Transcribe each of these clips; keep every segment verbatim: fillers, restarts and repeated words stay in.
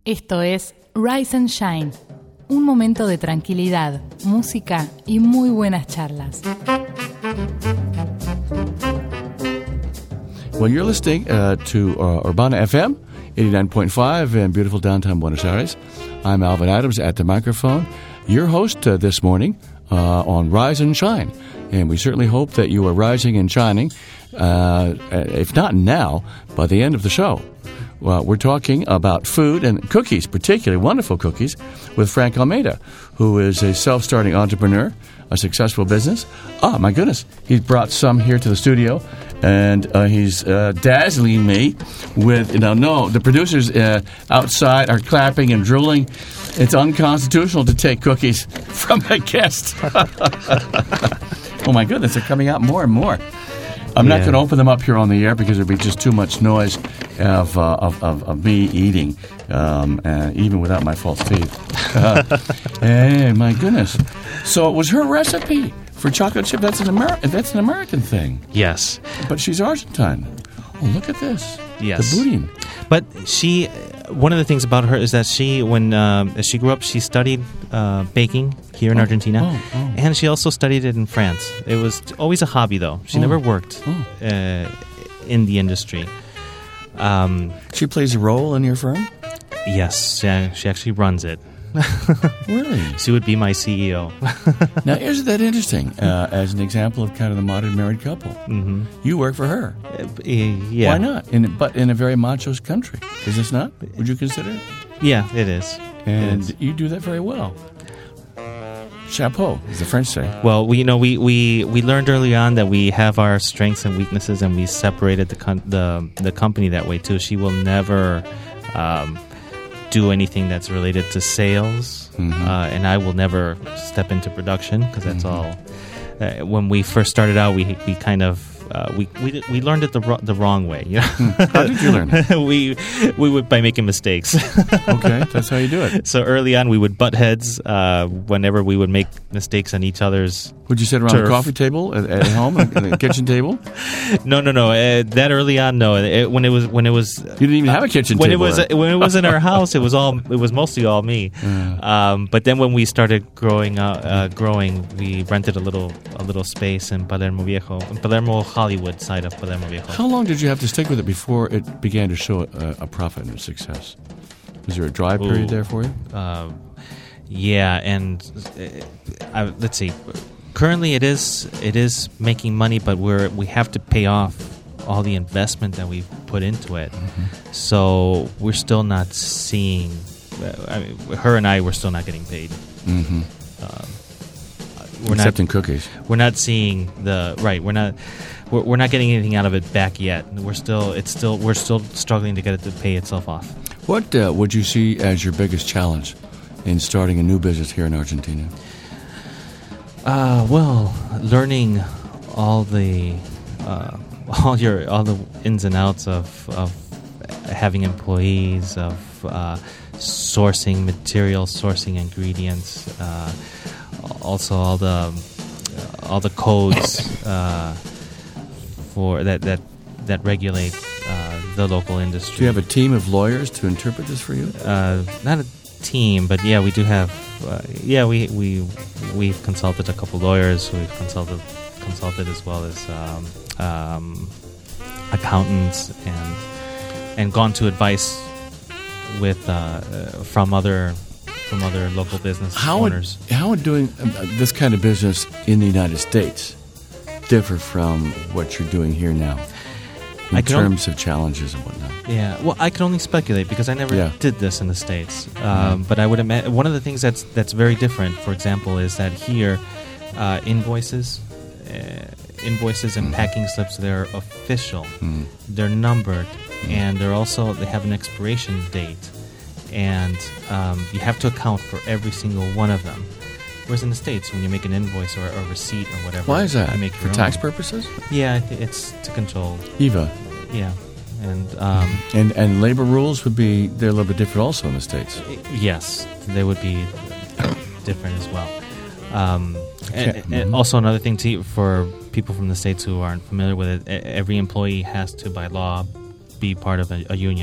Esto es Rise and Shine, un momento de tranquilidad, música y muy buenas charlas. Well, you're listening uh, to uh, Urbana F M, eighty-nine point five in beautiful downtown Buenos Aires. I'm Alvin Adams at the microphone, your host uh, this morning uh, on Rise and Shine. And we certainly hope that you are rising and shining, uh, if not now, by the end of the show. Well, we're talking about food and cookies, particularly wonderful cookies, with Frank Almeida, who is a self-starting entrepreneur, a successful business. Oh, my goodness. He's brought some here to the studio, and uh, he's uh, dazzling me with, you know, no, the producers uh, outside are clapping and drooling. It's unconstitutional to take cookies from a guest. Oh, my goodness, they're coming out more and more. I'm yeah. not going to open them up here on the air because it would be just too much noise of uh, of, of, of me eating, um, uh, even without my false teeth. Uh, hey, my goodness! So it was her recipe for chocolate chip. That's an American. That's an American thing. Yes, but she's Argentine. Oh, look at this. Yes, the budín. But she. One of the things about her is that she, when uh, as she grew up, she studied uh, baking here in oh, Argentina, oh, oh. and she also studied it in France. It was always a hobby, though. She oh, never worked oh. uh, in the industry. Um, she plays a role in your firm? Yes, yeah, she actually runs it. Really? She would be my C E O. Now, isn't that interesting? Uh, as an example of kind of the modern married couple, mm-hmm. you work for her. Uh, yeah. Why not? In, but in a very macho country, is this not? Would you consider it? Yeah, it is. And it is. You do that very well. Chapeau, as the French say. Well, we you know we, we, we learned early on that we have our strengths and weaknesses, and we separated the con- the the company that way too. She will never. Um, do anything that's related to sales, mm-hmm. uh, and I will never step into production because that's mm-hmm. all. Uh, when we first started out, we we kind of uh, we we we learned it the ro- the wrong way. You know? How did you learn it? we we would by making mistakes. Okay, that's how you do it. So early on, we would butt heads uh, whenever we would make mistakes on each other's. Would you sit around turf. the coffee table at, at home, at the kitchen table? No, no, no. Uh, that early on, no. It, when it was, when it was, you didn't even have a kitchen when table. When it was, when it was in our house, it was all, it was mostly all me. Yeah. Um, but then when we started growing, uh, uh, growing, we rented a little, a little space in Palermo Viejo, in Palermo Hollywood side of Palermo Viejo. How long did you have to stick with it before it began to show a, a profit and a success? Was there a dry period Ooh, there for you? Uh, yeah, and uh, I, let's see. Currently, it is it is making money, but we're we have to pay off all the investment that we've put into it. Mm-hmm. So we're still not seeing. I mean, her and I, we're still not getting paid. Mm-hmm. Um, we're Except not, in cookies. We're not seeing the right. We're not. We're, we're not getting anything out of it back yet. We're still. It's still. We're still struggling to get it to pay itself off. What uh, would you see as your biggest challenge in starting a new business here in Argentina? Uh, well, learning all the uh, all your all the ins and outs of of having employees, of uh, sourcing material, sourcing ingredients, uh, also all the uh, all the codes uh, for that that that regulate uh, the local industry. Do you have a team of lawyers to interpret this for you? Uh, not a team, but yeah, we do have. Uh, yeah, we we we've consulted a couple lawyers. We've consulted consulted as well as um, um, accountants, and and gone to advice with uh, from other from other local business how owners. Would, how would doing this kind of business in the United States differ from what you're doing here now in terms only, of challenges and whatnot? Yeah, well, I can only speculate because I never yeah. did this in the States. Um, mm-hmm. But I would imagine one of the things that's that's very different, for example, is that here uh, invoices, uh, invoices and mm-hmm. packing slips, they're official, mm-hmm. they're numbered, mm-hmm. and they're also they have an expiration date, and um, you have to account for every single one of them. Whereas in the States, when you make an invoice or a receipt or whatever, why is that? You make for your tax own. purposes? Yeah, it's to control I V A. Yeah. And, um, and and labor rules would be, they're a little bit different also in the States. Yes, they would be different as well. Um, and, mm-hmm. and also another thing too, for people from the States who aren't familiar with it, every employee has to, by law, be part of a, a union.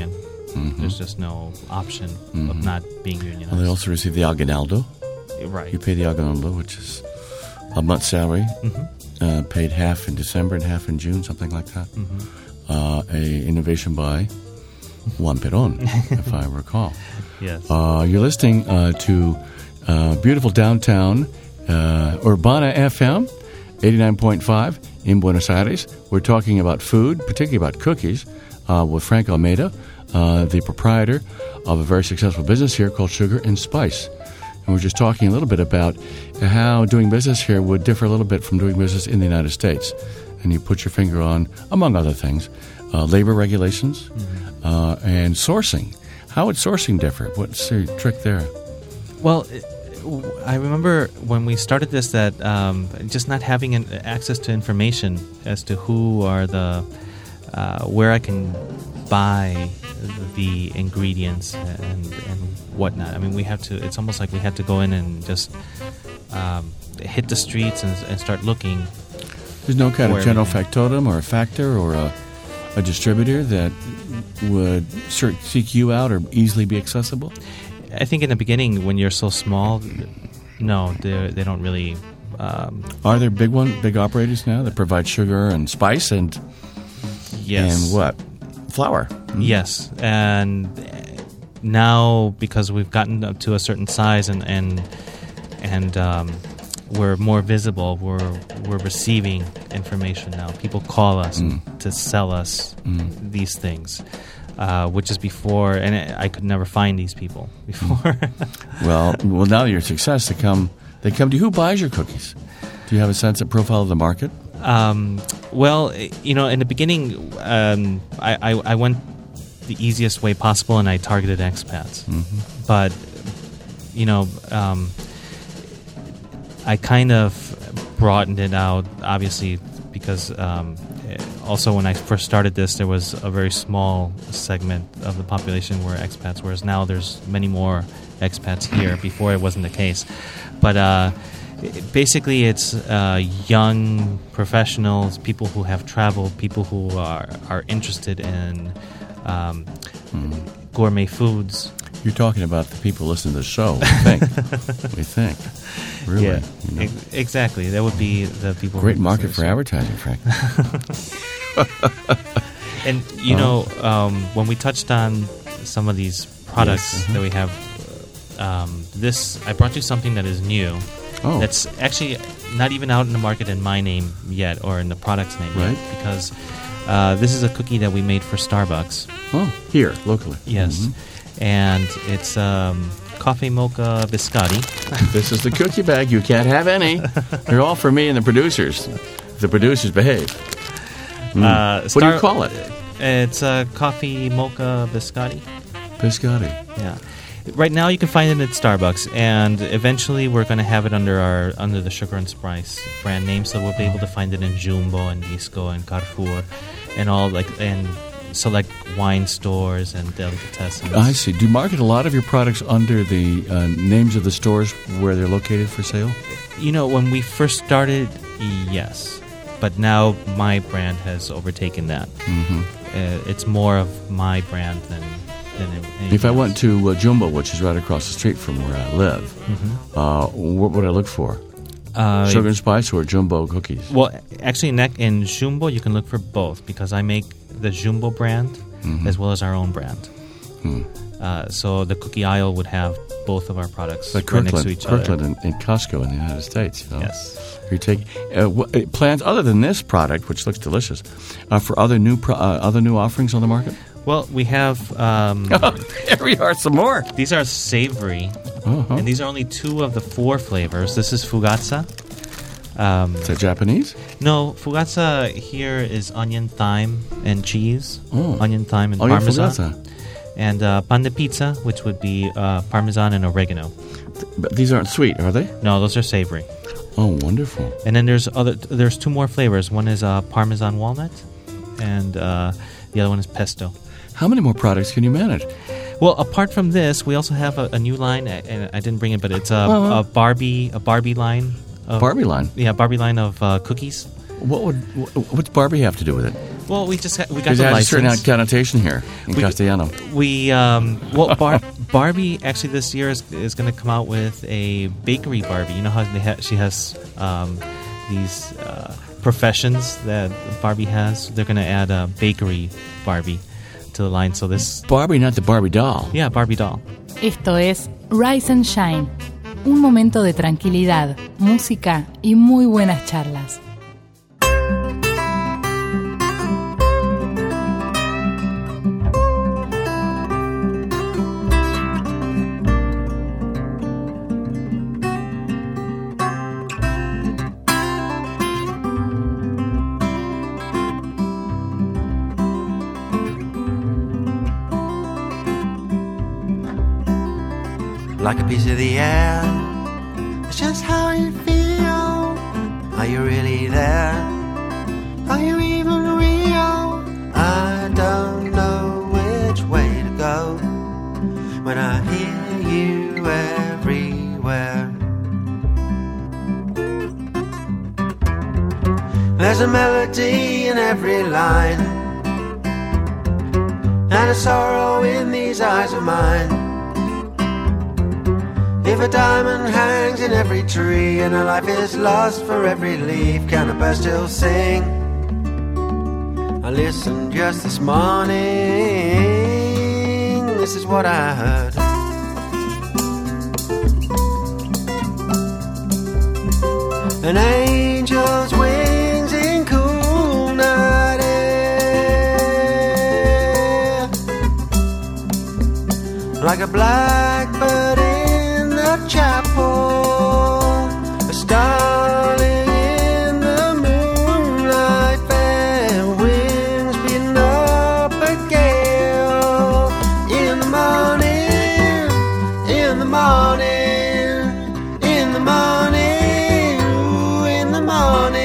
Mm-hmm. There's just no option Mm-hmm. of not being unionized. Well, they also receive the aguinaldo. Right. You pay the aguinaldo, which is a month's salary, Mm-hmm. uh, paid half in December and half in June, something like that. Mm-hmm. Uh, a innovation by Juan Perón, if I recall. Yes. Uh, you're listening uh, to uh, beautiful downtown uh, Urbana F M, eighty-nine point five in Buenos Aires. We're talking about food, particularly about cookies, uh, with Frank Almeida, uh, the proprietor of a very successful business here called Sugar and Spice. And we're just talking a little bit about how doing business here would differ a little bit from doing business in the United States. And you put your finger on, among other things, uh, labor regulations mm-hmm. uh, and sourcing. How would sourcing differ? What's the trick there? Well, I remember when we started this that um, just not having an access to information as to who are the, uh, where I can buy the ingredients and, and whatnot. I mean, we have to, it's almost like we had to go in and just um, hit the streets and, and start looking. There's no kind of general factotum or a factor or a, a distributor that would seek you out or easily be accessible? I think in the beginning, when you're so small, no, they don't really. Um, Are there big one, big operators now that provide sugar and spice and yes, and what flour? Mm-hmm. Yes, and now because we've gotten up to a certain size and and and um, we're more visible, we're we're receiving information now. People call us mm. to sell us mm. these things. Uh, which is before, and I could never find these people before. well, well, now your success, they come, they come to you. Who buys your cookies? Do you have a sense of profile of the market? Um, well, you know, in the beginning, um, I, I, I went the easiest way possible, and I targeted expats. Mm-hmm. But you know, um, I kind of broadened it out, obviously, because. Um, Also, when I first started this, there was a very small segment of the population were expats, whereas now there's many more expats here. Before it wasn't the case. But uh, basically, it's uh, young professionals, people who have traveled, people who are, are interested in um, mm. gourmet foods. You're talking about the people listening to the show, we think. we think. Really. Yeah, you know? e- exactly. That would be the people. Great market for advertising, Frank. And, you uh-huh. know, um, when we touched on some of these products yes, uh-huh. that we have, um, this, I brought you something that is new. Oh. That's actually not even out in the market in my name yet, or in the product's name right. yet, because uh, this is a cookie that we made for Starbucks. Oh, here, locally. Yes. Mm-hmm. And it's um, coffee mocha biscotti. This is the cookie bag. You can't have any. They're all for me and the producers. The producers behave. Mm. Uh, what do you call it? It's a coffee mocha biscotti. Biscotti. Yeah. Right now you can find it at Starbucks, and eventually we're going to have it under our under the Sugar and Spice brand name, so we'll be able to find it in Jumbo and Disco and Carrefour and all like and select wine stores and delicatessens. I see. Do you market a lot of your products under the uh, names of the stores where they're located for sale? You know, when we first started, yes. But now my brand has overtaken that. Mm-hmm. Uh, it's more of my brand than than anything If I else. went to uh, Jumbo, which is right across the street from where I live, mm-hmm. uh, what would I look for? Uh, Sugar and Spice or Jumbo cookies? Well, actually, in, that, in Jumbo, you can look for both because I make the Jumbo brand mm-hmm. as well as our own brand. Hmm. Uh, so the cookie aisle would have both of our products like right next Kirkland, to each Kirkland other. and, and Costco in the United States. You know? Yes. You're taking uh, what, uh, plans other than this product, which looks delicious, uh, for other new pro- uh, other new offerings on the market. Well, we have. Um, Here we are, some more. These are savory, uh-huh. and these are only two of the four flavors. This is Fugazza. Um, Is that Japanese? No, Fugazza here is onion, thyme, and cheese. Oh. Onion, thyme, and Onion parmesan. Fugazza. And uh, pan de pizza, which would be uh, parmesan and oregano. But these aren't sweet, are they? No, those are savory. Oh, wonderful. And then there's other. There's two more flavors. One is uh, parmesan walnut, and uh, the other one is pesto. How many more products can you manage? Well, apart from this, we also have a, a new line, and I didn't bring it, but it's a, Uh-huh. a Barbie, a Barbie line. Of, Barbie line? Yeah, Barbie line of uh, cookies. What would wh- what's Barbie have to do with it? Well, we just ha- we got Because the it has license. a certain connotation here in We- Castellano. We um, well, Bar- Barbie actually this year is, is going to come out with a bakery Barbie. You know how they ha- she has um, these uh, professions that Barbie has. They're going to add a bakery Barbie to the line. So this, Barbie, not the Barbie doll. yeah, Barbie doll. Esto es Rise and Shine, un momento de tranquilidad, música y muy buenas charlas. Like a piece of the air, it's just how you feel. Are you really there? Are you even real? I don't know which way to go when I hear you everywhere. There's a melody in every line, and a sorrow in these eyes of mine. If a diamond hangs in every tree and a life is lost for every leaf, can a bird still sing? I listened just this morning, this is what I heard. An angel's wings in cool night air, like a blackbird in the chapel, a starling in the moonlight fair, winds beating up a gale. In the morning, in the morning, in the morning, ooh, in the morning.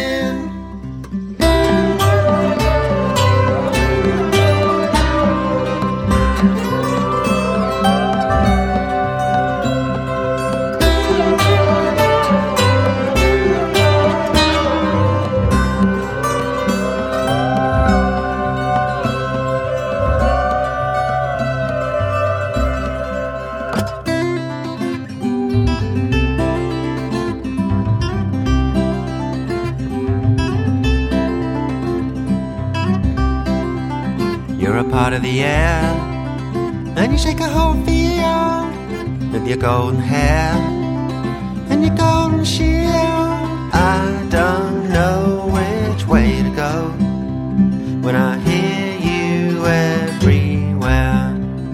You're a part of the air, and you shake a whole field with your golden hair and your golden shield. I don't know which way to go when I hear you everywhere.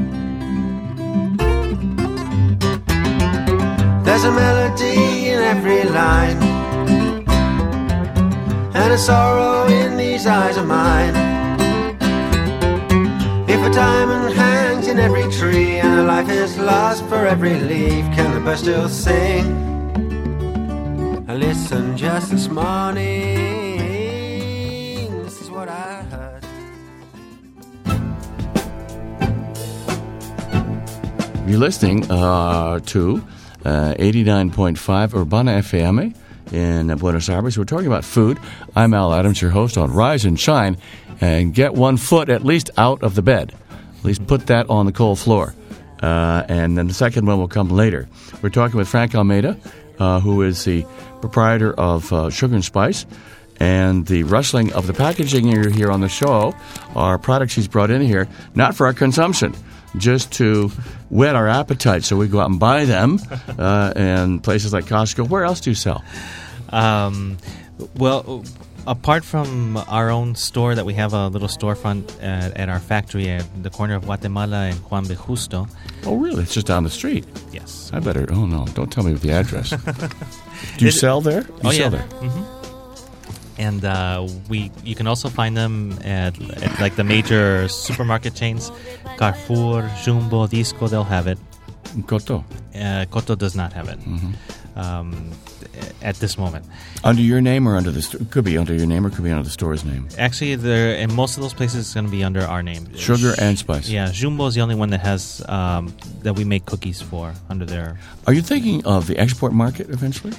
There's a melody in every line, and a sorrow in these eyes of mine. If a diamond hangs in every tree and a life is lost for every leaf, can the bird still sing? I listened just this morning, this is what I heard. You're listening uh, to uh, eighty-nine point five Urbana F M in Buenos Aires. We're talking about food. I'm Al Adams, your host on Rise and Shine, and get one foot at least out of the bed. At least put that on the cold floor. Uh, and then the second one will come later. We're talking with Frank Almeida, uh, who is the proprietor of uh, Sugar and Spice. And the rustling of the packaging you hear on the show are products he's brought in here, not for our consumption, just to whet our appetite so we go out and buy them uh, in places like Costco. Where else do you sell? Um, well, apart from our own store that we have a little storefront at, at our factory at the corner of Guatemala and Juan B. Justo. Oh, really? It's just down the street. Yes. I better. Oh, no. Don't tell me the address. Do you Is it- sell there? You oh, sell yeah. there. hmm And uh, we, you can also find them at, at like the major supermarket chains, Carrefour, Jumbo, Disco. They'll have it. Koto. Uh, Koto does not have it Mm-hmm. um, at this moment. Under your name or under the store? Could be under your name or could be under the store's name. Actually, there in most of those places, it's going to be under our name. Sugar and Spice. Yeah, Jumbo is the only one that has um, that we make cookies for under their. Are you thinking of the export market eventually?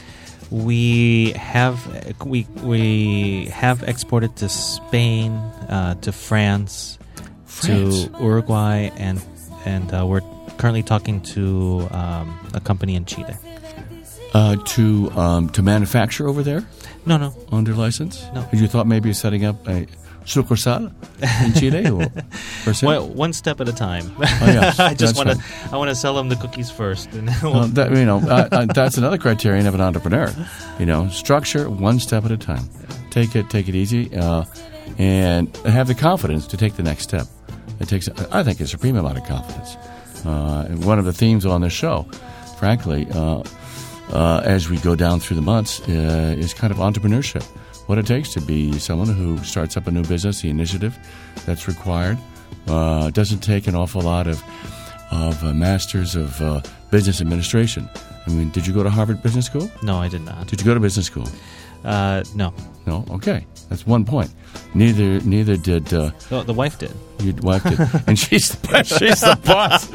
We have we we have exported to Spain, uh, to France, France, to Uruguay, and and uh, we're currently talking to um, a company in Chile. Uh, to um, to manufacture over there? No, no. Under license? No. You thought maybe of setting up a sucursal in Chile? Or, or well, one step at a time. Oh, yes, I just want to I want to sell them the cookies first. And then we'll well, that, you know, uh, uh, that's another criterion of an entrepreneur. You know, structure one step at a time. Take it, take it easy, uh, and have the confidence to take the next step. It takes, I think, a supreme amount of confidence. Uh, and one of the themes on this show, frankly, uh, uh, as we go down through the months, uh, is kind of entrepreneurship. What it takes to be someone who starts up a new business, the initiative that's required. Uh, it doesn't take an awful lot of of uh, masters of uh, business administration. I mean, did you go to Harvard Business School? No, I did not. Did you go to business school? Uh, no. No? Okay. That's one point. Neither neither did... Uh, oh, the wife did. Your wife did. And she's the, she's the boss.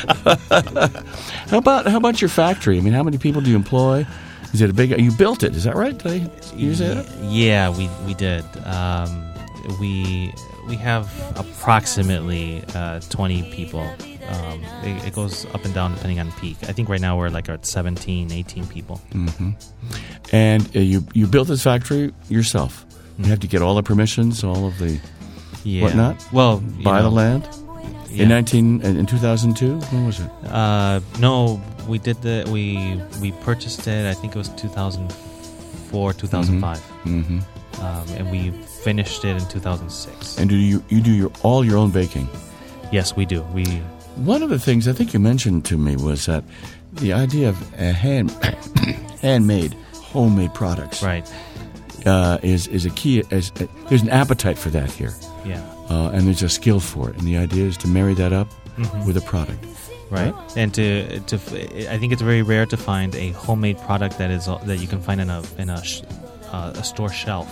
how about how about your factory? I mean, how many people do you employ? Is it a big... You built it, is that right? Did I use that? Yeah, we, we did. Um, we we have approximately uh, twenty people. Um, it, it goes up and down depending on peak. I think right now we're like at seventeen, eighteen people. Mm-hmm. And uh, you you built this factory yourself. You have to get all the permissions, all of the yeah. whatnot. Well, buy know, the land yeah. in nineteen in two thousand two. When was it? Uh, no, we did the we we purchased it. I think it was two thousand four, two thousand five, mm-hmm. um, and we finished it in two thousand six. And do you you do your all your own baking? Yes, we do. We one of the things I think you mentioned to me was that the idea of a hand handmade, homemade products, right. Uh, is is a key. As, uh, there's an appetite for that here, yeah, uh, and there's a skill for it. And the idea is to marry that up mm-hmm. with a product, right? right? And to to, I think it's very rare to find a homemade product that is that you can find in a in a, uh, a store shelf.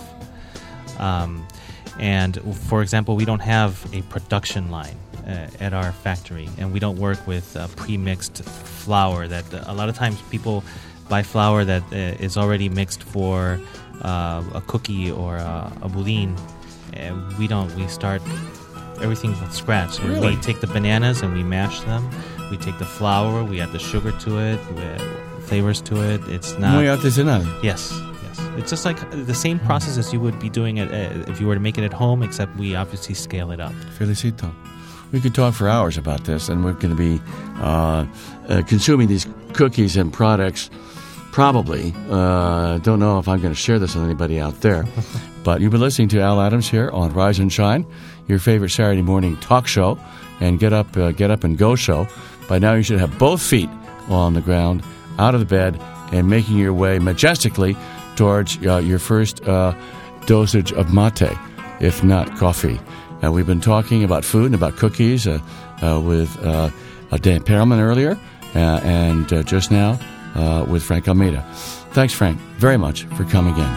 Um, and for example, we don't have a production line uh, at our factory, and we don't work with uh, pre-mixed flour. That uh, a lot of times people buy flour that uh, is already mixed for. Uh, a cookie or a, a budin, and we don't. We start everything from scratch. And really? We take the bananas and we mash them. We take the flour. We add the sugar to it. We add flavors to it. It's not. Muy artesanal. Yes, yes. It's just like the same process as you would be doing it uh, if you were to make it at home, except we obviously scale it up. Felicito. We could talk for hours about this, and we're going to be uh, uh, consuming these cookies and products. Probably. Uh, don't know if I'm going to share this with anybody out there. But you've been listening to Al Adams here on Rise and Shine, your favorite Saturday morning talk show and get up, uh, get up and go show. By now you should have both feet on the ground, out of the bed, and making your way majestically towards uh, your first uh, dosage of mate, if not coffee. Uh, we've been talking about food and about cookies uh, uh, with uh, uh, Dan Perelman earlier, uh, and uh, just now, Uh, with Frank Almeida. Thanks, Frank, very much for coming in.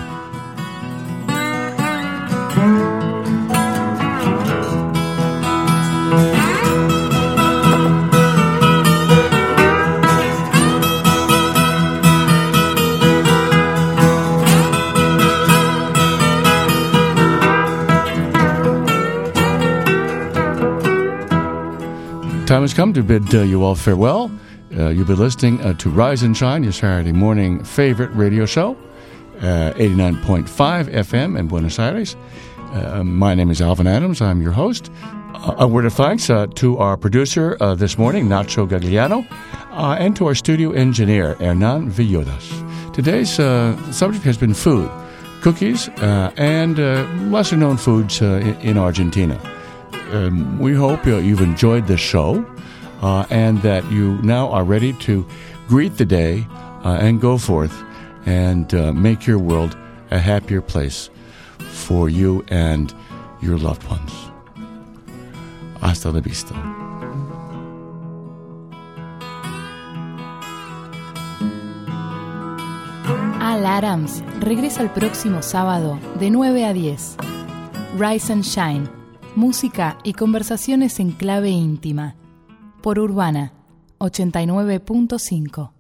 Time has come to bid uh, you all farewell. Uh, you've been listening uh, to Rise and Shine, your Saturday morning favorite radio show, uh, eighty-nine point five F M in Buenos Aires. Uh, my name is Alvin Adams. I'm your host. Uh, a word of thanks uh, to our producer uh, this morning, Nacho Gagliano, uh, and to our studio engineer, Hernan Villodas. Today's uh, subject has been food, cookies, uh, and uh, lesser-known foods uh, in, in Argentina. Um, we hope uh, you've enjoyed this show. Uh, and that you now are ready to greet the day uh, and go forth and uh, make your world a happier place for you and your loved ones. Hasta la vista. Al Adams regresa el próximo sábado de nueve a diez. Rise and Shine, música y conversaciones en clave íntima. Por Urbana ochenta y nueve punto cinco.